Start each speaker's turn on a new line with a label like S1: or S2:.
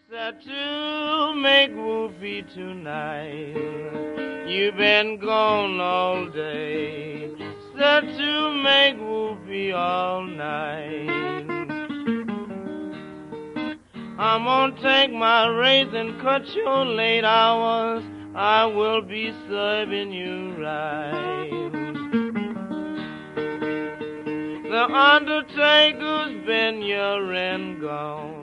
S1: Set to make whoopee tonight. You've been gone all day. Set to make whoopee all night. I'm gonna take my race and cut your late hours. I will be serving you right. The undertaker's been here and gone.